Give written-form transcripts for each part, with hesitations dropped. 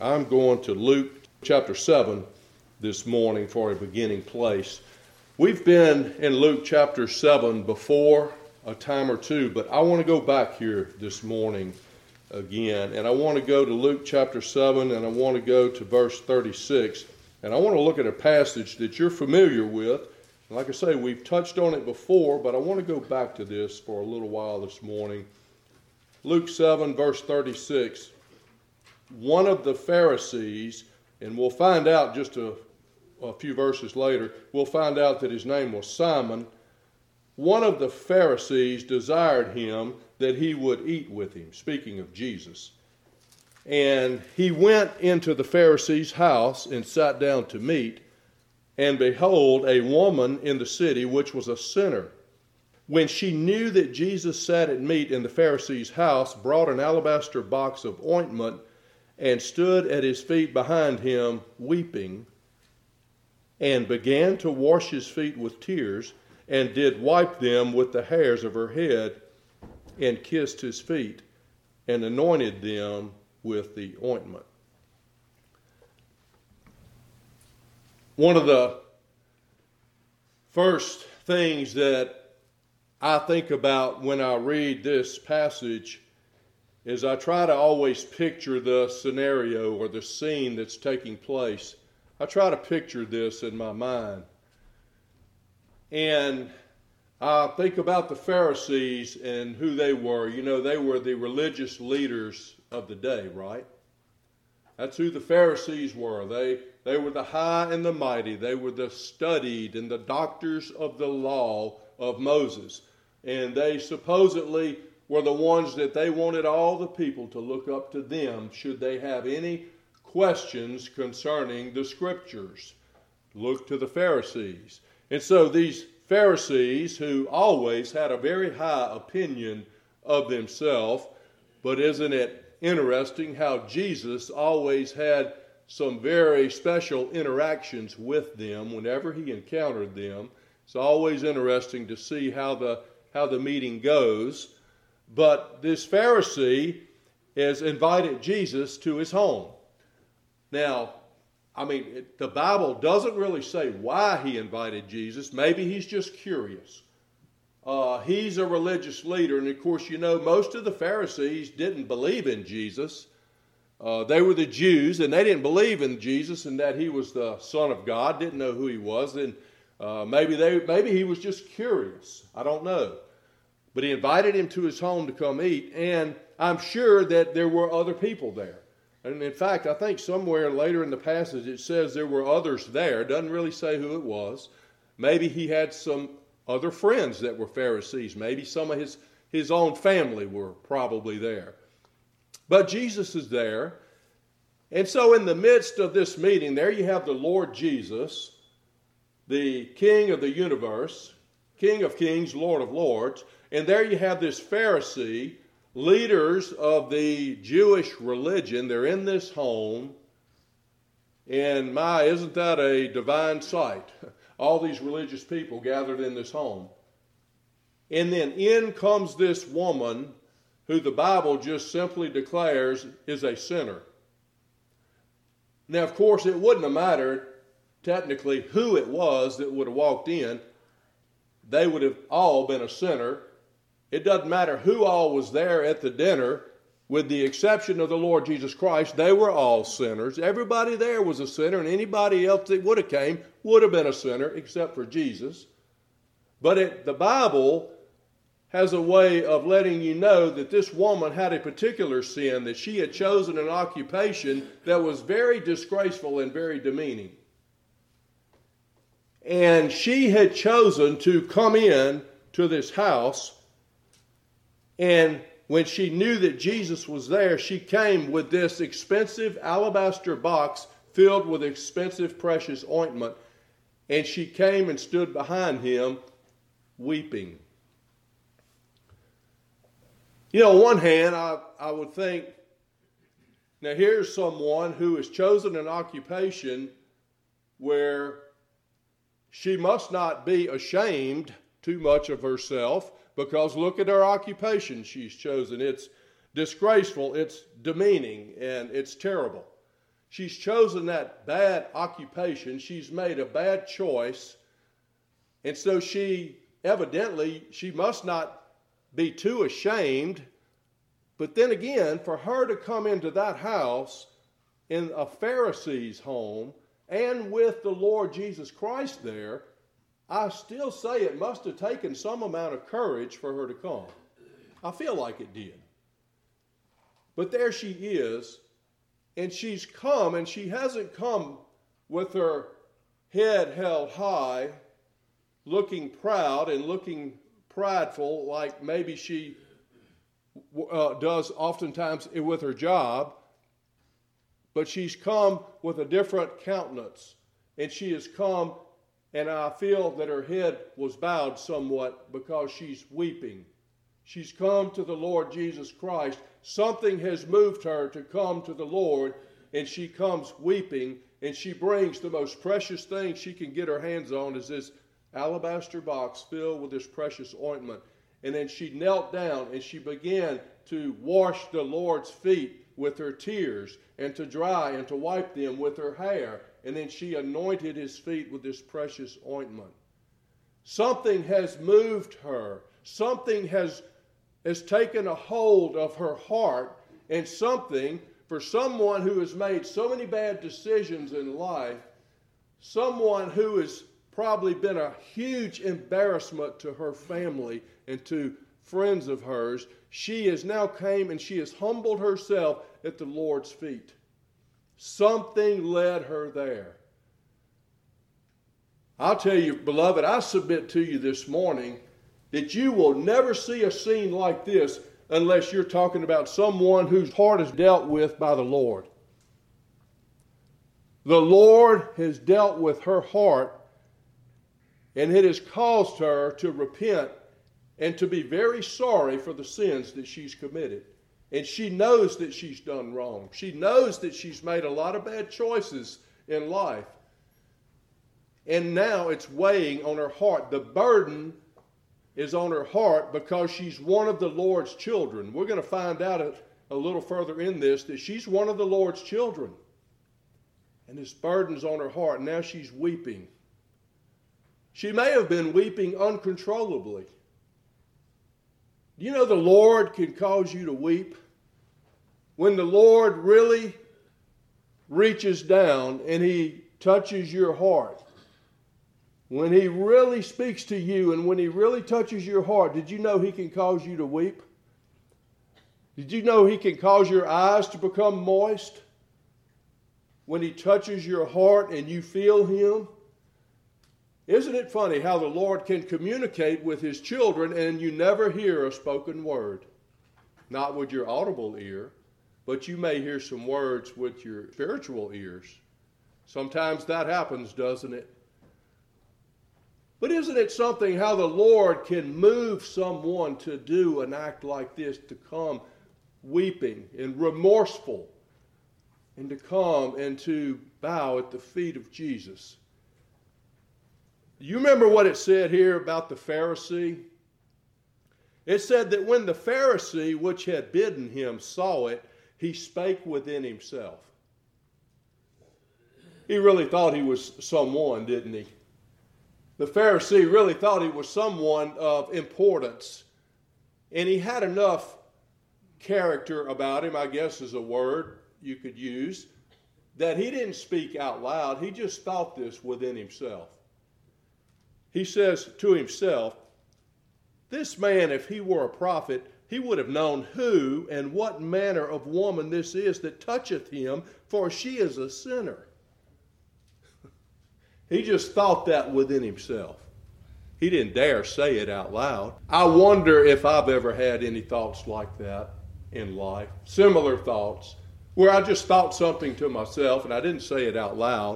I'm going to Luke chapter 7 this morning for a beginning place. We've been in Luke chapter 7 before a time or two, but I want to go back here this morning again. And I want to go to Luke chapter 7, and I want to go to verse 36. And I want to look at a passage that you're familiar with. And like I say, we've touched on it before, but I want to go back to this for a little while this morning. Luke 7, verse 36. One of the Pharisees, and we'll find out just a few verses later, we'll find out that his name was Simon. One of the Pharisees desired him that he would eat with him, speaking of Jesus. And he went into the Pharisee's house and sat down to meat. And behold, a woman in the city, which was a sinner, when she knew that Jesus sat at meat in the Pharisee's house, brought an alabaster box of ointment and stood at his feet behind him, weeping, and began to wash his feet with tears, and did wipe them with the hairs of her head, and kissed his feet, and anointed them with the ointment. One of the first things that I think about when I read this passage is I try to always picture the scenario or the scene that's taking place. I try to picture this in my mind. And I think about the Pharisees and who they were. You know, they were the religious leaders of the day, right? That's who the Pharisees were. They were the high and the mighty. They were the studied and the doctors of the law of Moses. And they supposedly were the ones that they wanted all the people to look up to them should they have any questions concerning the Scriptures. Look to the Pharisees. And so these Pharisees, who always had a very high opinion of themselves, but isn't it interesting how Jesus always had some very special interactions with them whenever he encountered them. It's always interesting to see how the meeting goes. But this Pharisee has invited Jesus to his home. Now, the Bible doesn't really say why he invited Jesus. Maybe he's just curious. He's a religious leader, and of course, you know, most of the Pharisees didn't believe in Jesus. They were the Jews, and they didn't believe in Jesus and that he was the Son of God, didn't know who he was. And maybe he was just curious. I don't know. But he invited him to his home to come eat, and I'm sure that there were other people there. And in fact, I think somewhere later in the passage it says there were others there. It doesn't really say who it was. Maybe he had some other friends that were Pharisees. Maybe some of his own family were probably there. But Jesus is there. And so in the midst of this meeting, there you have the Lord Jesus, the King of the universe, King of kings, Lord of lords. And there you have this Pharisee, leaders of the Jewish religion. They're in this home. And isn't that a divine sight? All these religious people gathered in this home. And then in comes this woman who the Bible just simply declares is a sinner. Now, of course, it wouldn't have mattered technically who it was that would have walked in. They would have all been a sinner. It doesn't matter who all was there at the dinner, with the exception of the Lord Jesus Christ. They were all sinners. Everybody there was a sinner, and anybody else that would have came would have been a sinner, except for Jesus. But the Bible has a way of letting you know that this woman had a particular sin, that she had chosen an occupation that was very disgraceful and very demeaning. And she had chosen to come in to this house. And when she knew that Jesus was there, she came with this expensive alabaster box filled with expensive, precious ointment. And she came and stood behind him, weeping. You know, on one hand, I would think, now here's someone who has chosen an occupation where she must not be ashamed too much of herself, because look at her occupation she's chosen. It's disgraceful, it's demeaning, and it's terrible. She's chosen that bad occupation. She's made a bad choice. And so she must not be too ashamed. But then again, for her to come into that house in a Pharisee's home and with the Lord Jesus Christ there, I still say it must have taken some amount of courage for her to come. I feel like it did. But there she is, and she's come, and she hasn't come with her head held high, looking proud and looking prideful like maybe she does oftentimes with her job. But she's come with a different countenance, and she has come, and I feel that her head was bowed somewhat because she's weeping. She's come to the Lord Jesus Christ. Something has moved her to come to the Lord, and she comes weeping, and she brings the most precious thing she can get her hands on is this alabaster box filled with this precious ointment. And then she knelt down, and she began to wash the Lord's feet with her tears, and to dry and to wipe them with her hair. And then she anointed his feet with this precious ointment. Something has moved her. Something has taken a hold of her heart, and something for someone who has made so many bad decisions in life, someone who has probably been a huge embarrassment to her family and to friends of hers, she has now came and she has humbled herself at the Lord's feet. Something led her there. I'll tell you, beloved, I submit to you this morning that you will never see a scene like this unless you're talking about someone whose heart is dealt with by the Lord. The Lord has dealt with her heart, and it has caused her to repent and to be very sorry for the sins that she's committed. And she knows that she's done wrong. She knows that she's made a lot of bad choices in life. And now it's weighing on her heart. The burden is on her heart because she's one of the Lord's children. We're going to find out a little further in this that she's one of the Lord's children. And this burden's on her heart. Now she's weeping. She may have been weeping uncontrollably. Do you know the Lord can cause you to weep? When the Lord really reaches down and He touches your heart, when He really speaks to you and when He really touches your heart, did you know He can cause you to weep? Did you know He can cause your eyes to become moist? When He touches your heart and you feel Him? Isn't it funny how the Lord can communicate with His children and you never hear a spoken word? Not with your audible ear, but you may hear some words with your spiritual ears. Sometimes that happens, doesn't it? But isn't it something how the Lord can move someone to do an act like this, to come weeping and remorseful, and to come and to bow at the feet of Jesus? You remember what it said here about the Pharisee? It said that when the Pharisee which had bidden him saw it, he spake within himself. He really thought he was someone, didn't he? The Pharisee really thought he was someone of importance. And he had enough character about him, I guess is a word you could use, that he didn't speak out loud. He just thought this within himself. He says to himself, this man, if he were a prophet, he would have known who and what manner of woman this is that toucheth him, for she is a sinner. He just thought that within himself. He didn't dare say it out loud. I wonder if I've ever had any thoughts like that in life, similar thoughts, where I just thought something to myself and I didn't say it out loud.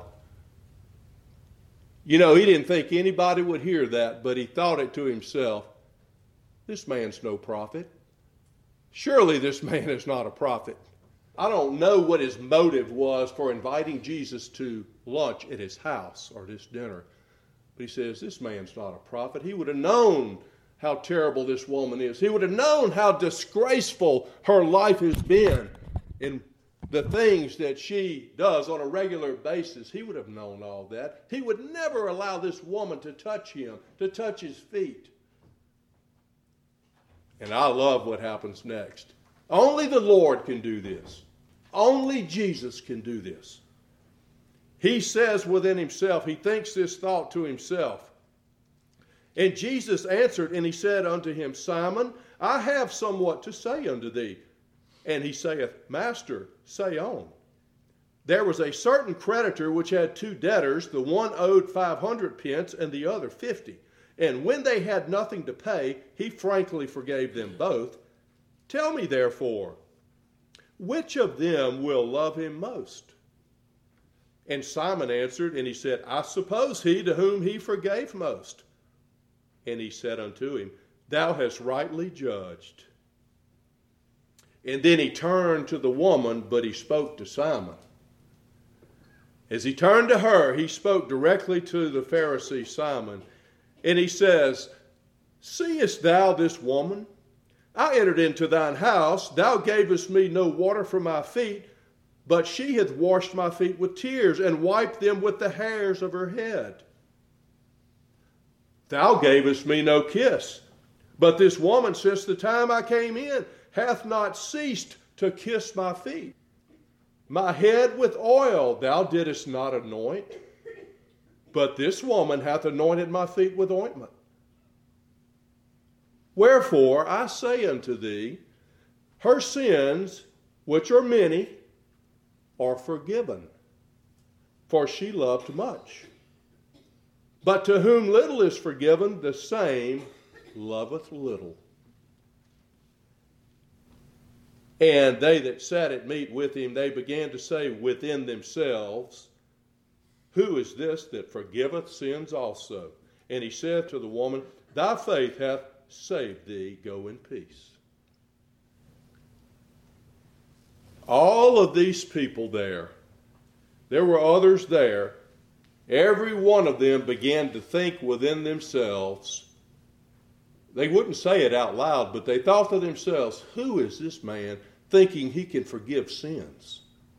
You know, he didn't think anybody would hear that, but he thought it to himself. This man's no prophet. Surely this man is not a prophet. I don't know what his motive was for inviting Jesus to lunch at his house or this dinner. But he says, this man's not a prophet. He would have known how terrible this woman is. He would have known how disgraceful her life has been. And the things that she does on a regular basis, he would have known all that. He would never allow this woman to touch him, to touch his feet. And I love what happens next. Only the Lord can do this. Only Jesus can do this. He says within himself, he thinks this thought to himself. And Jesus answered, and he said unto him, Simon, I have somewhat to say unto thee. And he saith, Master, say on. There was a certain creditor which had 2 debtors, the one owed 500 pence, and the other 50. And when they had nothing to pay, he frankly forgave them both. Tell me therefore, which of them will love him most? And Simon answered, and he said, I suppose he to whom he forgave most. And he said unto him, Thou hast rightly judged. And then he turned to the woman, but he spoke to Simon. As he turned to her, he spoke directly to the Pharisee Simon. And he says, Seest thou this woman? I entered into thine house. Thou gavest me no water for my feet, but she hath washed my feet with tears and wiped them with the hairs of her head. Thou gavest me no kiss, but this woman, since the time I came in, hath not ceased to kiss my feet. My head with oil thou didst not anoint, but this woman hath anointed my feet with ointment. Wherefore I say unto thee, her sins, which are many, are forgiven, for she loved much. But to whom little is forgiven, the same loveth little. And they that sat at meat with him, they began to say within themselves, Who is this that forgiveth sins also? And he said to the woman, Thy faith hath saved thee, go in peace. All of these people there were others there, every one of them began to think within themselves. They wouldn't say it out loud, but they thought to themselves, who is this man thinking he can forgive sins?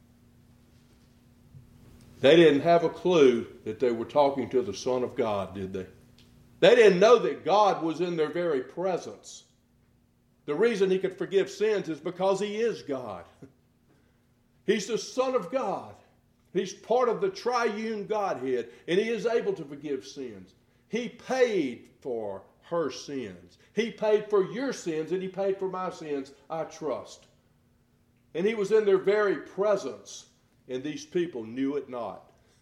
They didn't have a clue that they were talking to the Son of God, did they? They didn't know that God was in their very presence. The reason he could forgive sins is because he is God. He's the Son of God. He's part of the triune Godhead, and he is able to forgive sins. He paid for her sins. He paid for your sins, and he paid for my sins, I trust. And he was in their very presence, and these people knew it not.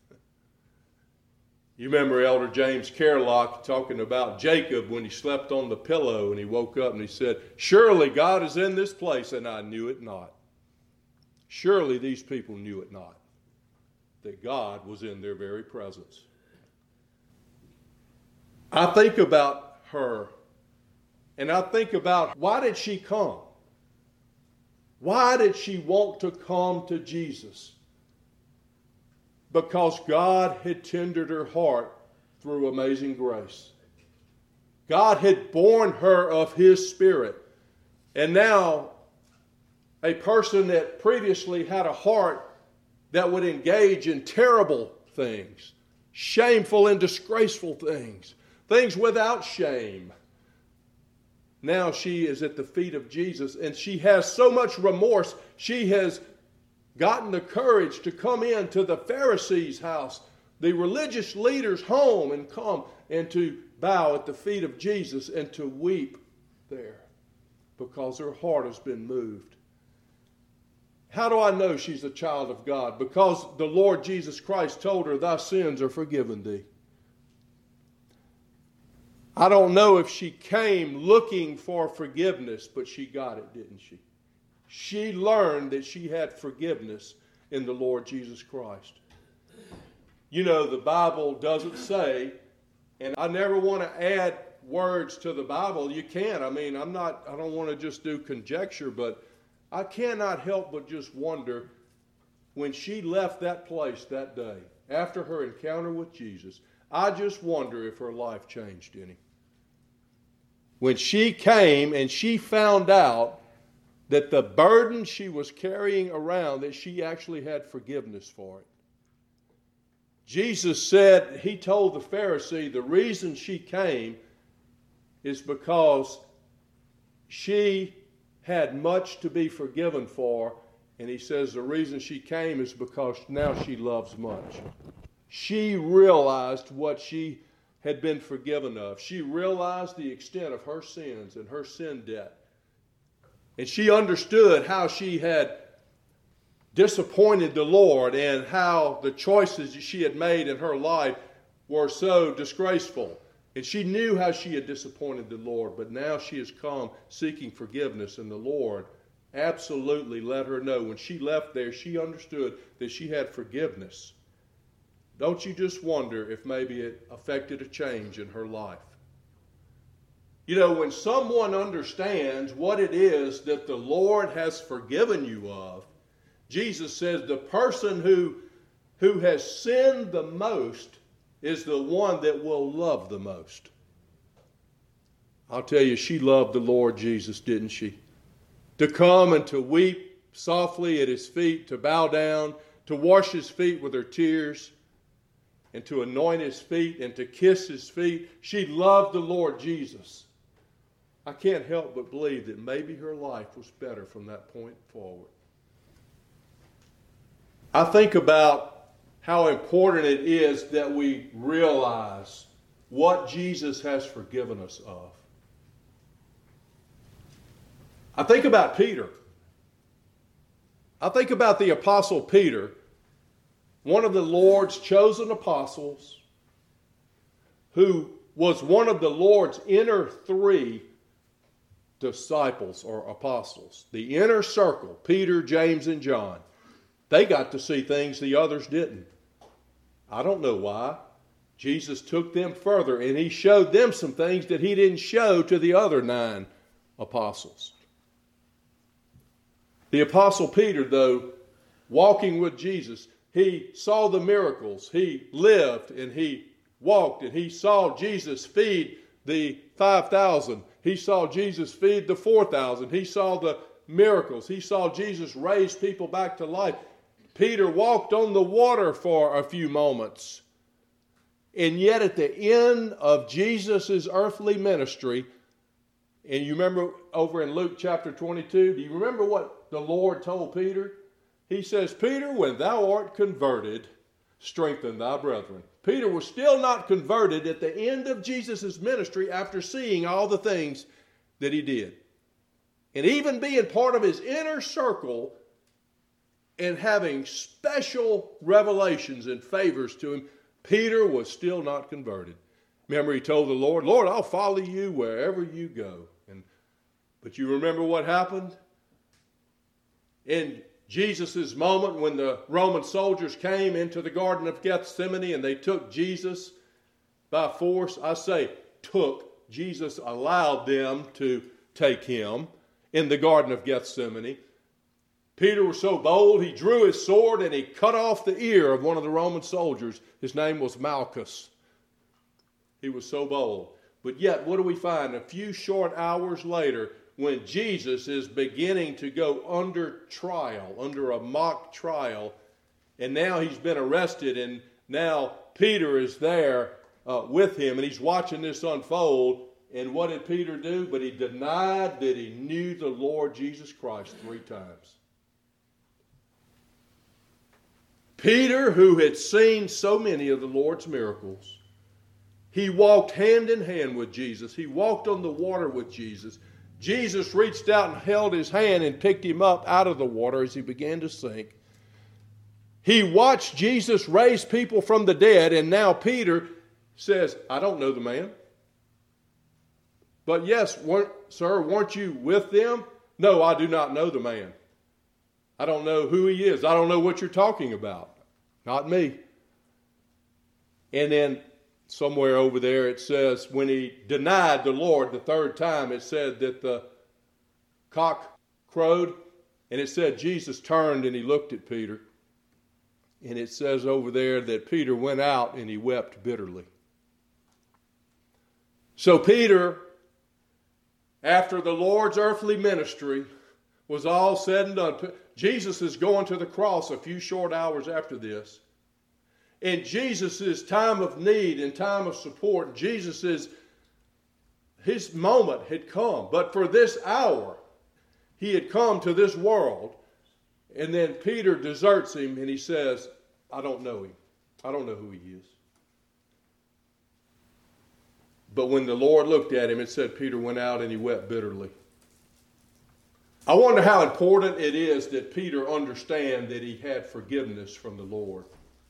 You remember Elder James Carlock talking about Jacob when he slept on the pillow and he woke up and he said, surely God is in this place, and I knew it not. Surely these people knew it not, that God was in their very presence. I think about her, and I think about, why did she come? Why did she want to come to Jesus? Because God had tendered her heart through amazing grace. God had born her of his Spirit. And now, a person that previously had a heart that would engage in terrible things, shameful and disgraceful things, things without shame. Now she is at the feet of Jesus, and she has so much remorse, she has gotten the courage to come into the Pharisees' house, the religious leaders' home, and come and to bow at the feet of Jesus and to weep there because her heart has been moved. How do I know she's a child of God? Because the Lord Jesus Christ told her, thy sins are forgiven thee. I don't know if she came looking for forgiveness, but she got it, didn't she? She learned that she had forgiveness in the Lord Jesus Christ. You know, the Bible doesn't say, and I never want to add words to the Bible. You can't. I mean, I don't want to just do conjecture, but I cannot help but just wonder, when she left that place that day, after her encounter with Jesus, I just wonder if her life changed any. When she came and she found out that the burden she was carrying around, that she actually had forgiveness for it. Jesus said, he told the Pharisee the reason she came is because she had much to be forgiven for. And he says the reason she came is because now she loves much. She realized what she had been forgiven of. She realized the extent of her sins and her sin debt. And she understood how she had disappointed the Lord and how the choices she had made in her life were so disgraceful. And she knew how she had disappointed the Lord, but now she has come seeking forgiveness, and the Lord absolutely let her know. When she left there, she understood that she had forgiveness. Don't you just wonder if maybe it affected a change in her life? You know, when someone understands what it is that the Lord has forgiven you of, Jesus says the person who has sinned the most is the one that will love the most. I'll tell you, she loved the Lord Jesus, didn't she? To come and to weep softly at his feet, to bow down, to wash his feet with her tears, and to anoint his feet and to kiss his feet. She loved the Lord Jesus. I can't help but believe that maybe her life was better from that point forward. I think about how important it is that we realize what Jesus has forgiven us of. I think about Peter. I think about the Apostle Peter, one of the Lord's chosen apostles, who was one of the Lord's inner three disciples or apostles. The inner circle, Peter, James, and John. They got to see things the others didn't. I don't know why. Jesus took them further and he showed them some things that he didn't show to the other 9 apostles. The Apostle Peter, though, walking with Jesus, he saw the miracles. He lived and he walked and he saw Jesus feed the 5,000. He saw Jesus feed the 4,000. He saw the miracles. He saw Jesus raise people back to life. Peter walked on the water for a few moments. And yet at the end of Jesus' earthly ministry, and you remember over in Luke chapter 22, do you remember what the Lord told Peter? He says, Peter, when thou art converted, strengthen thy brethren. Peter was still not converted at the end of Jesus' ministry after seeing all the things that he did. And even being part of his inner circle and having special revelations and favors to him, Peter was still not converted. Remember, he told the Lord, Lord, I'll follow you wherever you go. But you remember what happened? In Jesus' moment when the Roman soldiers came into the Garden of Gethsemane and they took Jesus by force. I say took. Jesus allowed them to take him in the Garden of Gethsemane. Peter was so bold, he drew his sword and he cut off the ear of one of the Roman soldiers. His name was Malchus. He was so bold. But yet, what do we find? A few short hours later, when Jesus is beginning to go under trial, under a mock trial, and now he's been arrested, and now Peter is there with him, and he's watching this unfold. And what did Peter do? But he denied that he knew the Lord Jesus Christ 3 times. Peter, who had seen so many of the Lord's miracles, he walked hand in hand with Jesus. He walked on the water with Jesus. Jesus reached out and held his hand and picked him up out of the water as he began to sink. He watched Jesus raise people from the dead, and now Peter says, I don't know the man. But yes, sir, weren't you with them? No, I do not know the man. I don't know who he is. I don't know what you're talking about. Not me. And then somewhere over there it says when he denied the Lord the 3rd time, it said that the cock crowed, and it said Jesus turned and he looked at Peter. And it says over there that Peter went out and he wept bitterly. So Peter, after the Lord's earthly ministry, was all said and done, Jesus is going to the cross a few short hours after this. In Jesus' time of need and time of support, his moment had come. But for this hour, he had come to this world. And then Peter deserts him and he says, I don't know him. I don't know who he is. But when the Lord looked at him, it said Peter went out and he wept bitterly. I wonder how important it is that Peter understand that he had forgiveness from the Lord.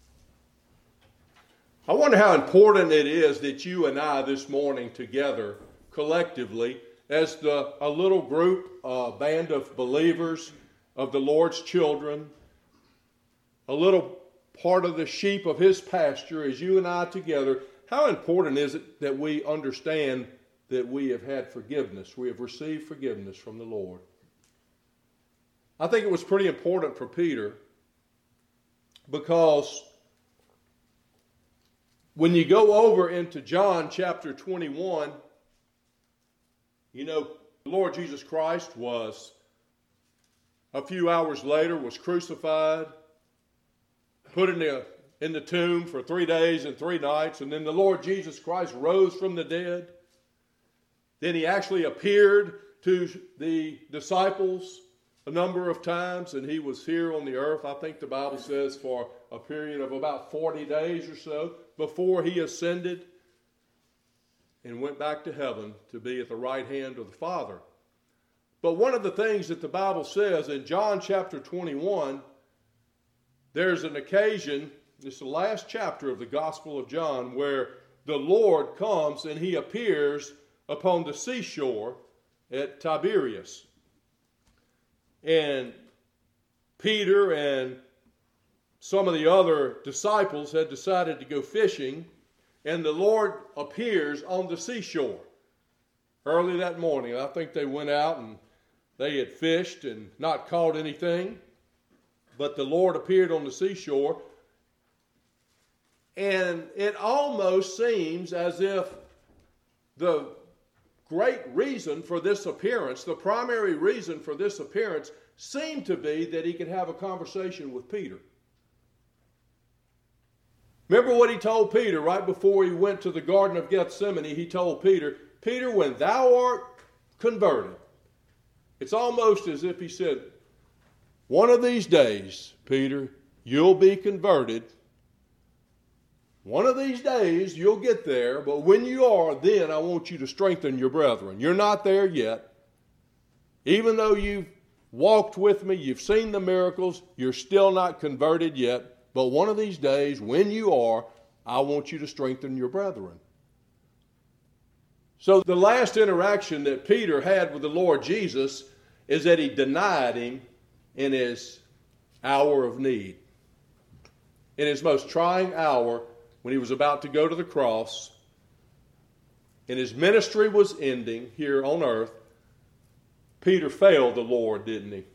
I wonder how important it is that you and I this morning together, collectively, as a little group, a band of believers, of the Lord's children, a little part of the sheep of his pasture, as you and I together, how important is it that we understand that we have had forgiveness, we have received forgiveness from the Lord? I think it was pretty important for Peter because when you go over into John chapter 21, you know, the Lord Jesus Christ was, a few hours later, was crucified, put in the tomb for 3 days and 3 nights, and then the Lord Jesus Christ rose from the dead. Then he actually appeared to the disciples a number of times, and he was here on the earth, I think the Bible says, for a period of about 40 days or so before he ascended and went back to heaven to be at the right hand of the Father. But one of the things that the Bible says in John chapter 21, there's an occasion, it's the last chapter of the Gospel of John, where the Lord comes and he appears upon the seashore at Tiberias. And Peter and some of the other disciples had decided to go fishing, and the Lord appears on the seashore early that morning. I think they went out and they had fished and not caught anything, but the Lord appeared on the seashore, and it almost seems as if the great reason for this appearance, the primary reason for this appearance, seemed to be that he could have a conversation with Peter. Remember what he told Peter right before he went to the Garden of Gethsemane? He told Peter, Peter, when thou art converted, it's almost as if he said, one of these days, Peter, you'll be converted. One of these days, you'll get there, but when you are, then I want you to strengthen your brethren. You're not there yet. Even though you've walked with me, you've seen the miracles, you're still not converted yet. But one of these days, when you are, I want you to strengthen your brethren. So the last interaction that Peter had with the Lord Jesus is that he denied him in his hour of need. In his most trying hour, when he was about to go to the cross, and his ministry was ending here on earth, Peter failed the Lord, didn't he?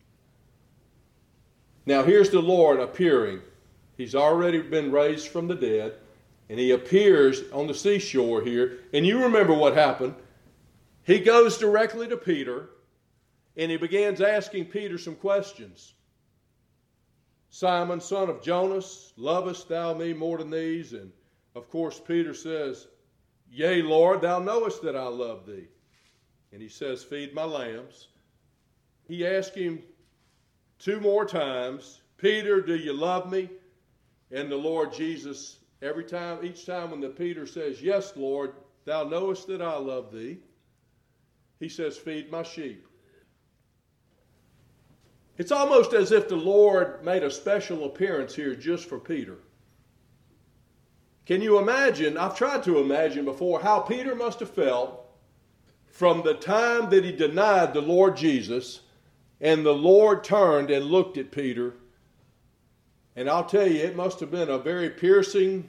Now here's the Lord appearing. He's already been raised from the dead, and he appears on the seashore here. And you remember what happened. He goes directly to Peter, and he begins asking Peter some questions. Simon, son of Jonas, lovest thou me more than these? And of course Peter says, Yea, Lord, thou knowest that I love thee. And he says, feed my lambs. He asked him 2 more times, Peter, do you love me? And the Lord Jesus, each time when the Peter says, yes, Lord, thou knowest that I love thee, he says, feed my sheep. It's almost as if the Lord made a special appearance here just for Peter. Can you imagine, I've tried to imagine before, how Peter must have felt from the time that he denied the Lord Jesus, and the Lord turned and looked at Peter. And I'll tell you, it must have been a very piercing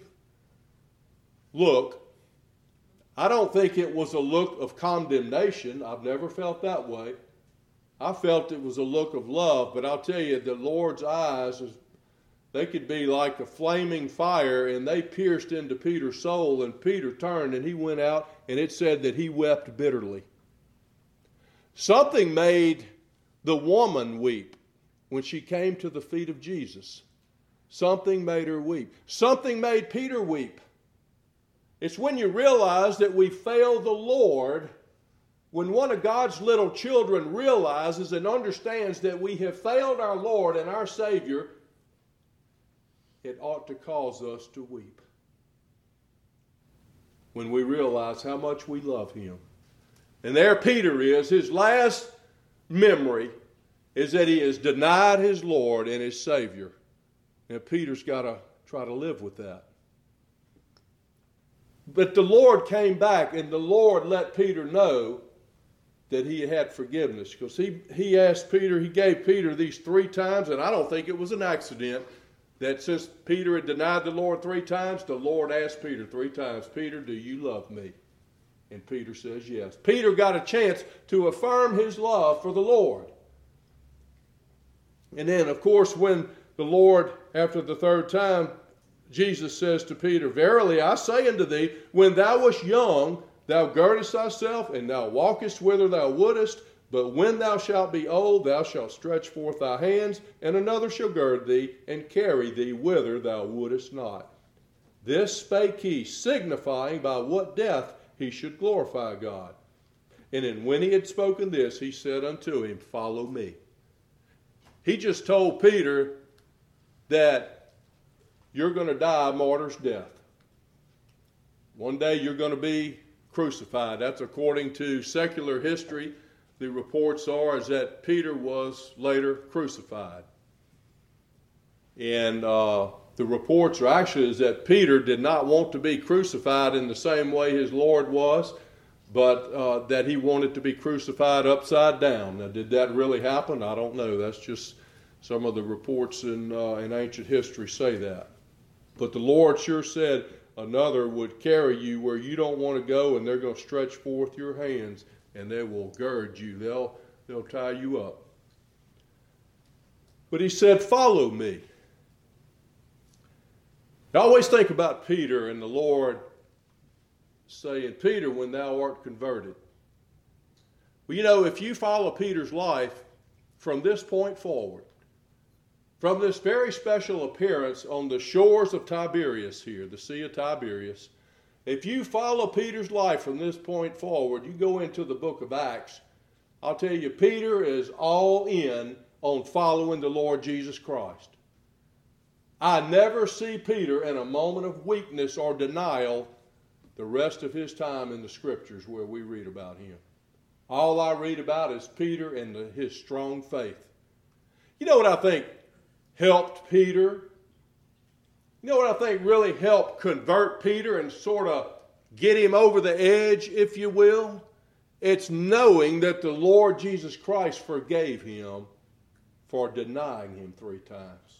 look. I don't think it was a look of condemnation. I've never felt that way. I felt it was a look of love, but I'll tell you, the Lord's eyes, they could be like a flaming fire, and they pierced into Peter's soul, and Peter turned and he went out, and it said that he wept bitterly. Something made the woman weep when she came to the feet of Jesus? Something made her weep. Something made Peter weep. It's when you realize that we fail the Lord, when one of God's little children realizes and understands that we have failed our Lord and our Savior, it ought to cause us to weep. When we realize how much we love Him. And there Peter is. His last memory is that he has denied his Lord and his Savior. And Peter's got to try to live with that. But the Lord came back, and the Lord let Peter know that he had forgiveness. Because he asked Peter, he gave Peter these 3 times, and I don't think it was an accident, that since Peter had denied the Lord 3 times, the Lord asked Peter 3 times, Peter, do you love me? And Peter says yes. Peter got a chance to affirm his love for the Lord. And then, of course, when the Lord, after the 3rd time, Jesus says to Peter, verily I say unto thee, when thou wast young, thou girdest thyself, and thou walkest whither thou wouldest. But when thou shalt be old, thou shalt stretch forth thy hands, and another shall gird thee, and carry thee whither thou wouldest not. This spake he, signifying by what death he should glorify God. And then when he had spoken this, he said unto him, follow me. He just told Peter that you're going to die a martyr's death. One day you're going to be crucified. That's according to secular history. The reports are is that Peter was later crucified. And the reports are actually is that Peter did not want to be crucified in the same way his Lord was, but that he wanted to be crucified upside down. Now, did that really happen? I don't know. That's just some of the reports in ancient history say that. But the Lord sure said another would carry you where you don't want to go, and they're going to stretch forth your hands, and they will gird you. They'll tie you up. But he said, follow me. I always think about Peter and the Lord saying, Peter, when thou art converted. Well, you know, if you follow Peter's life from this point forward, from this very special appearance on the shores of Tiberias here, the Sea of Tiberias, if you follow Peter's life from this point forward, you go into the book of Acts, I'll tell you, Peter is all in on following the Lord Jesus Christ. I never see Peter in a moment of weakness or denial the rest of his time in the Scriptures where we read about him. All I read about is Peter and his strong faith. You know what I think helped Peter? You know what I think really helped convert Peter and sort of get him over the edge, if you will? It's knowing that the Lord Jesus Christ forgave him for denying him 3 times.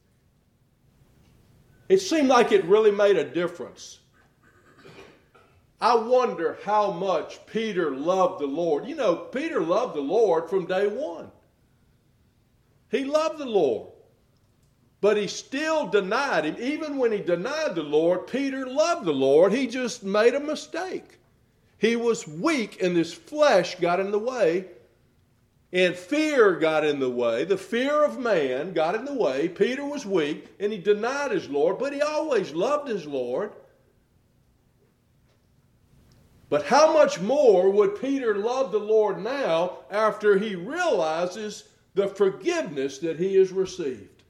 It seemed like it really made a difference. I wonder how much Peter loved the Lord. You know, Peter loved the Lord from day one. He loved the Lord. But he still denied him. Even when he denied the Lord, Peter loved the Lord. He just made a mistake. He was weak and his flesh got in the way. And fear got in the way. The fear of man got in the way. Peter was weak and he denied his Lord, but he always loved his Lord. But how much more would Peter love the Lord now after he realizes the forgiveness that he has received?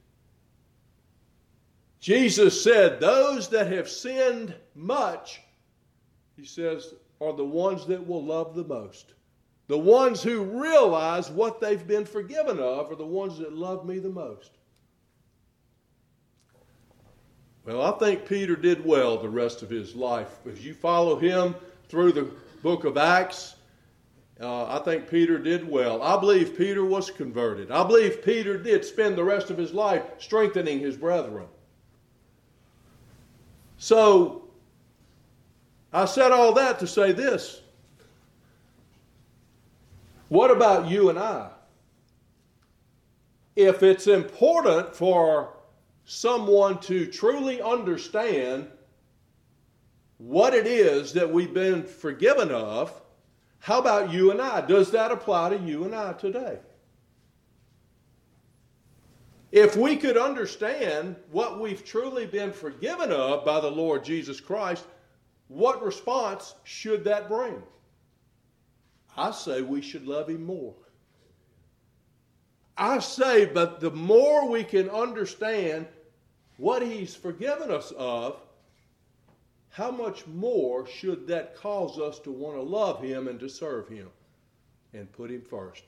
Jesus said, those that have sinned much, he says, are the ones that will love the most. The ones who realize what they've been forgiven of are the ones that love me the most. Well, I think Peter did well the rest of his life. As you follow him through the book of Acts, I think Peter did well. I believe Peter was converted. I believe Peter did spend the rest of his life strengthening his brethren. So, I said all that to say this. What about you and I? If it's important for someone to truly understand what it is that we've been forgiven of, how about you and I? Does that apply to you and I today? If we could understand what we've truly been forgiven of by the Lord Jesus Christ, what response should that bring? I say we should love Him more. I say, but the more we can understand what He's forgiven us of, how much more should that cause us to want to love Him and to serve Him and put Him first?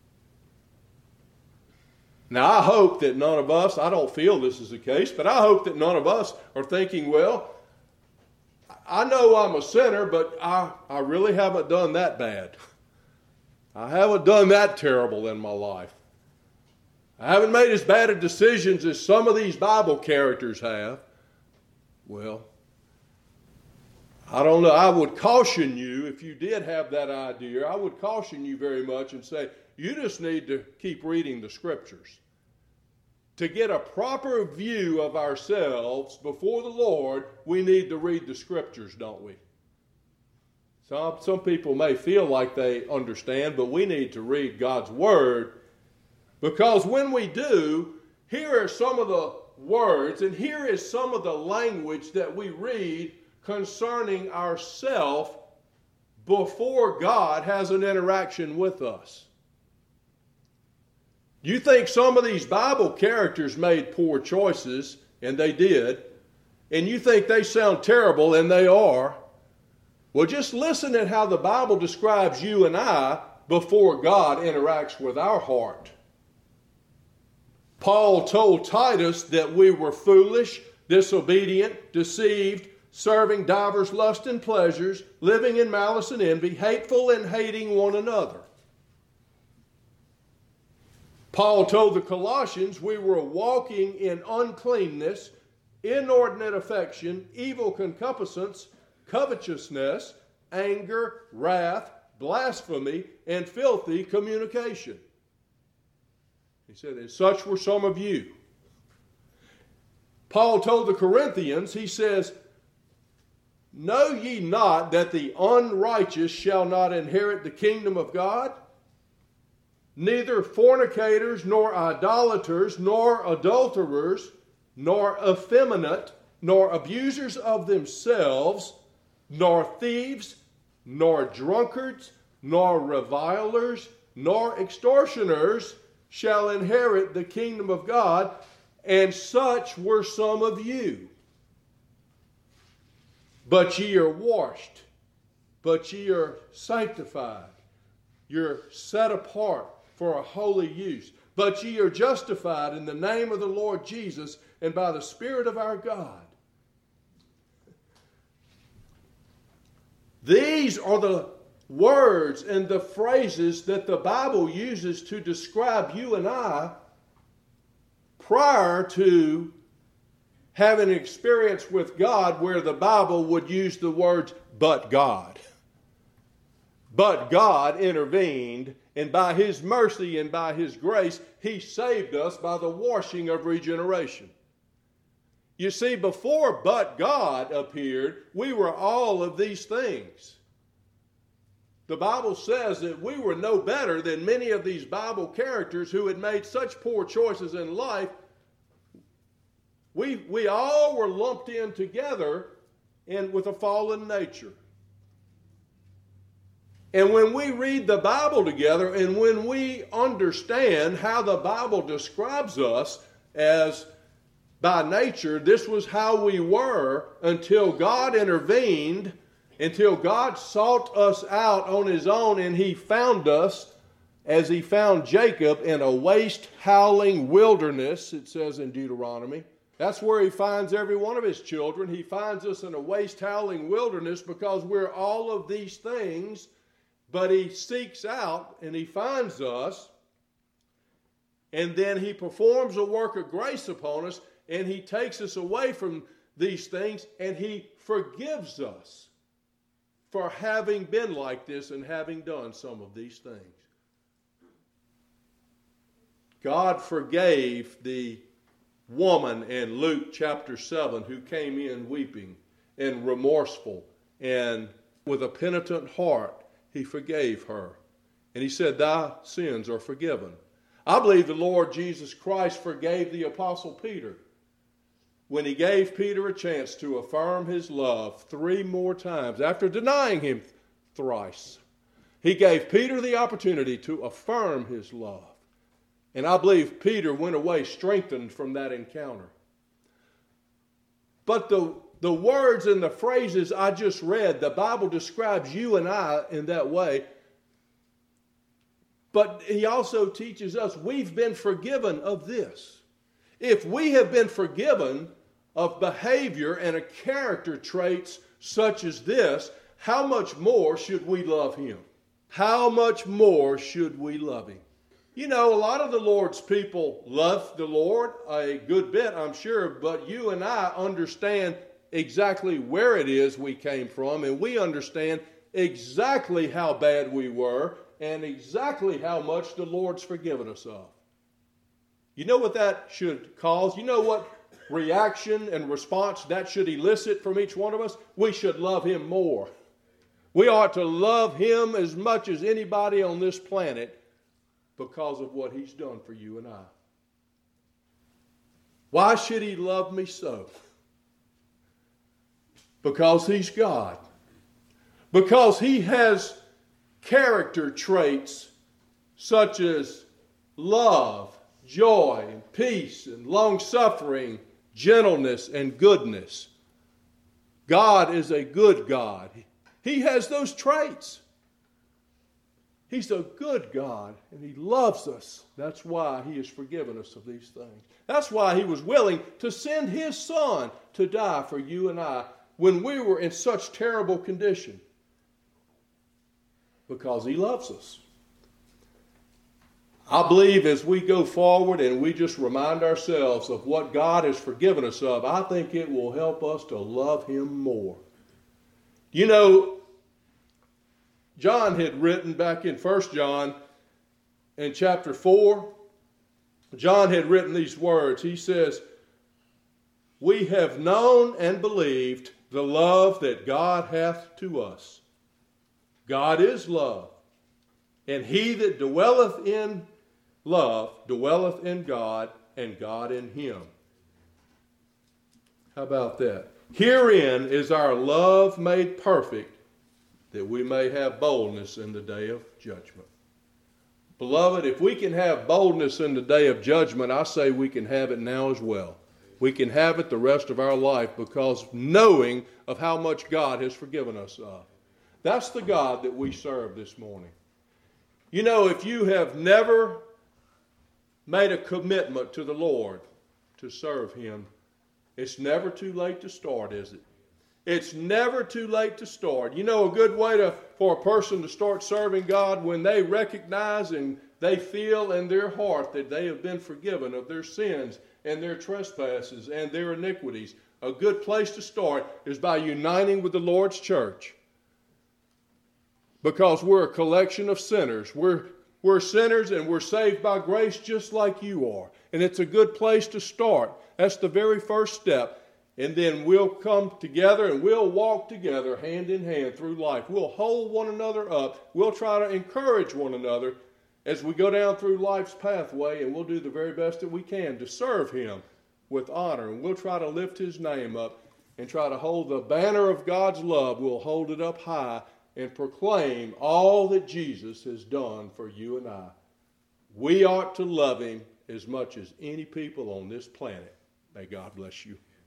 Now, I hope that none of us, I don't feel this is the case, but I hope that none of us are thinking, well, I know I'm a sinner, but I really haven't done that bad. I haven't done that terrible in my life. I haven't made as bad of decisions as some of these Bible characters have. Well, I don't know. I would caution you, if you did have that idea, I would caution you very much and say, you just need to keep reading the Scriptures. To get a proper view of ourselves before the Lord, we need to read the Scriptures, don't we? Some people may feel like they understand, but we need to read God's Word, because when we do, here are some of the words, and here is some of the language that we read concerning ourselves before God has an interaction with us. You think some of these Bible characters made poor choices, and they did, and you think they sound terrible, and they are. Well, just listen at how the Bible describes you and I before God interacts with our heart. Paul told Titus that we were foolish, disobedient, deceived, serving divers lusts and pleasures, living in malice and envy, hateful and hating one another. Paul told the Colossians we were walking in uncleanness, inordinate affection, evil concupiscence, covetousness, anger, wrath, blasphemy, and filthy communication. He said, and such were some of you. Paul told the Corinthians, he says, know ye not that the unrighteous shall not inherit the kingdom of God? Neither fornicators, nor idolaters, nor adulterers, nor effeminate, nor abusers of themselves, nor thieves, nor drunkards, nor revilers, nor extortioners shall inherit the kingdom of God, and such were some of you. But ye are washed, but ye are sanctified, you're set apart for a holy use. But ye are justified in the name of the Lord Jesus and by the Spirit of our God. These are the words and the phrases that the Bible uses to describe you and I prior to having an experience with God, where the Bible would use the words, but God. But God intervened, and by His mercy and by His grace, He saved us by the washing of regeneration. You see, before but God appeared, we were all of these things. The Bible says that we were no better than many of these Bible characters who had made such poor choices in life. We all were lumped in together and with a fallen nature. And when we read the Bible together, and when we understand how the Bible describes us as by nature, this was how we were until God intervened, until God sought us out on His own, and He found us as He found Jacob in a waste, howling wilderness, it says in Deuteronomy. That's where He finds every one of His children. He finds us in a waste, howling wilderness because we're all of these things. But He seeks out and He finds us, and then He performs a work of grace upon us, and He takes us away from these things, and He forgives us for having been like this and having done some of these things. God forgave the woman in Luke chapter 7 who came in weeping and remorseful and with a penitent heart. He forgave her. And He said, thy sins are forgiven. I believe the Lord Jesus Christ forgave the Apostle Peter when he gave Peter a chance to affirm his love 3 more times after denying him thrice. He gave Peter the opportunity to affirm his love. And I believe Peter went away strengthened from that encounter. But the words and the phrases I just read, the Bible describes you and I in that way. But he also teaches us we've been forgiven of this. If we have been forgiven of behavior and a character traits such as this, how much more should we love him? How much more should we love him? You know, a lot of the Lord's people love the Lord a good bit, I'm sure, but you and I understand exactly where it is we came from, and we understand exactly how bad we were and exactly how much the Lord's forgiven us of. You know what that should cause? You know what reaction and response that should elicit from each one of us? We should love him more. We ought to love him as much as anybody on this planet because of what he's done for you and I. Why should he love me so? Because he's God. Because he has character traits such as love, joy, and peace, and long-suffering, gentleness, and goodness. God is a good God. He has those traits. He's a good God, and he loves us. That's why he has forgiven us of these things. That's why he was willing to send his son to die for you and I when we were in such terrible condition. Because he loves us. I believe as we go forward and we just remind ourselves of what God has forgiven us of, I think it will help us to love him more. You know, John had written back in 1 John in chapter 4, John had written these words. He says, "We have known and believed the love that God hath to us. God is love, and he that dwelleth in love dwelleth in God, and God in him." How about that? "Herein is our love made perfect, that we may have boldness in the day of judgment." Beloved, if we can have boldness in the day of judgment, I say we can have it now as well. We can have it the rest of our life because knowing of how much God has forgiven us of. That's the God that we serve this morning. You know, if you have never made a commitment to the Lord to serve him, it's never too late to start, is it? It's never too late to start. You know, a good way for a person to start serving God when they recognize and they feel in their heart that they have been forgiven of their sins and their trespasses and their iniquities. A good place to start is by uniting with the Lord's church. Because we're a collection of sinners. We're sinners and we're saved by grace just like you are. And it's a good place to start. That's the very first step. And then we'll come together and we'll walk together hand in hand through life. We'll hold one another up. We'll try to encourage one another as we go down through life's pathway, and we'll do the very best that we can to serve him with honor. And we'll try to lift his name up and try to hold the banner of God's love. We'll hold it up high and proclaim all that Jesus has done for you and I. We ought to love him as much as any people on this planet. May God bless you.